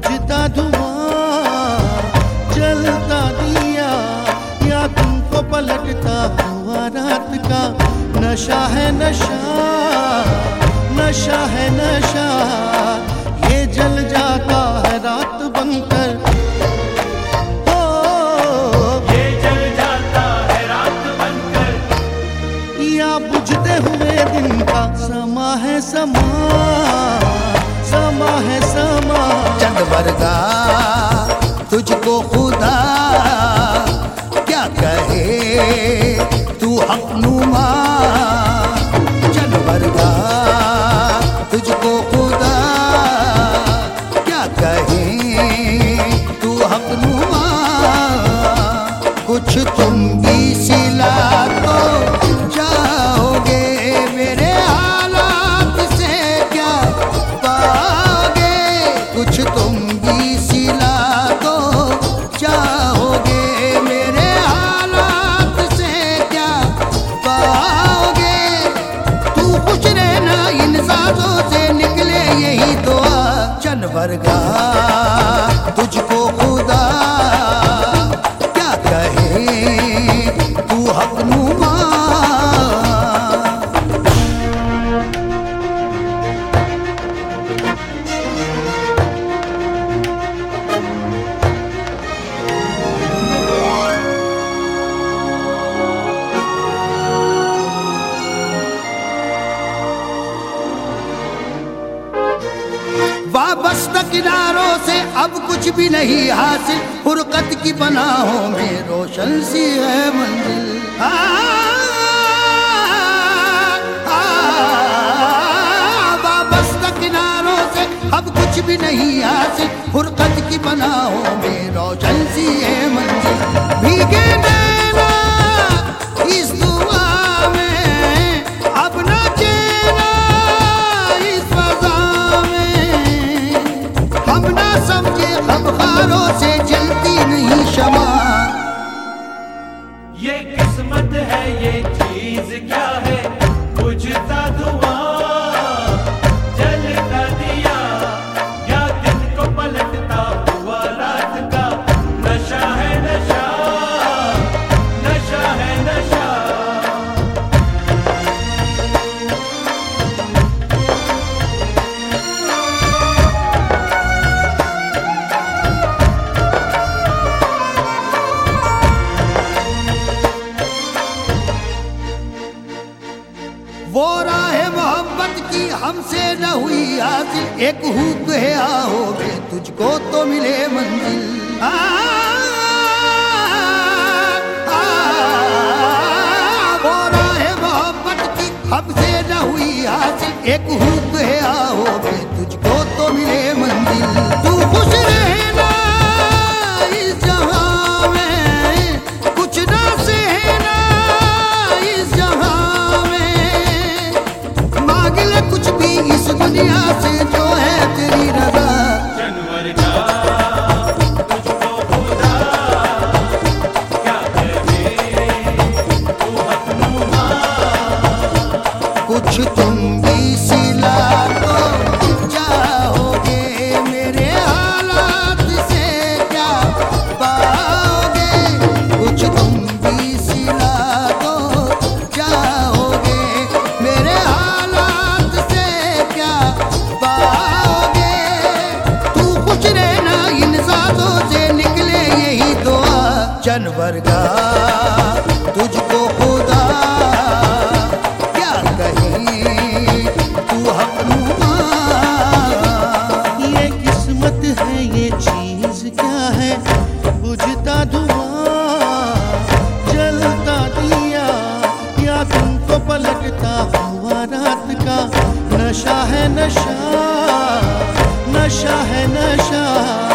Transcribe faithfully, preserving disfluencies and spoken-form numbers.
बुझता धुआं जलता दिया, या तुमको पलटता हुआ रात का नशा है नशा, नशा है नशा। ये जल जाता है रात बनकर, ओ ये जल जाता है रात बनकर, या बुझते हुए दिन का समा है समा, समा है समा। चंद वर्गा तुझको खुदा क्या कहे, तू हक़नुमा। चंद वर्गा तुझको खुदा क्या कहे, तू हक़नुमा। कुछ तुम भी सिला तो जाओगे, मेरे हालात से क्या पाओगे। कुछ तुम भी सिला तो जाओगे, मेरे हालात से क्या पाओगे। तू खुश रहना इन साजों से निकले यही दुआ। चन वर्गा तुझको खुदा क्या कहे, तू हक़नुमा। वाबस्ता किनारों से अब कुछ भी नहीं हासिल, फुरकत की पनाहों में रोशन सी है मंजिल। आ, आ, वाबस्ता किनारों से अब कुछ भी नहीं हासिल, फुरकत की पनाहों में रोशन सी है मंजिल। भीगे नैना इस दुआ में, अब न चैना इस फज़ा में। हम ना समझे खबखारों से जलती नहीं शमा। ये किस्मत है ये चीज क्या है, बुझता धुआं जलता दिया, या दिन को पलटता हुआ रात का नशा है नशा, नशा है नशा। वो राह मोहब्बत की हमसे न हुई हासिल, एक हुक है आओगे तुझको तो मिले मंजिल। आ, आ, वो राह मोहब्बत की हमसे न हुई हासिल, एक हुक है आओगे तुझको तो मिले मंजिल। तू खुश रहना इस जहां में, कुछ ना सहना इस जहां में। मांग ले कुछ भी इस दुनिया से जो है तेरी रज़ा। जानवर का तुझको खुदा क्या कहे, तू हक़नुमा। कुछ तुम भी सिला तो जाओगे, मेरे हालात से क्या पाओगे। कुछ तुम भी सिला तो जाओगे, मेरे हालात से क्या पाओगे। तू कुछ रहना इन साजों से निकले यही दुआ। जानवर का तुझको खुदा क्या कहे, तू हक़नुमा। ये किस्मत है ये चीज क्या है, बुझता धुआं जलता दिया, या तुमको पलटता हुआ रात का नशा है नशा, नशा है नशा।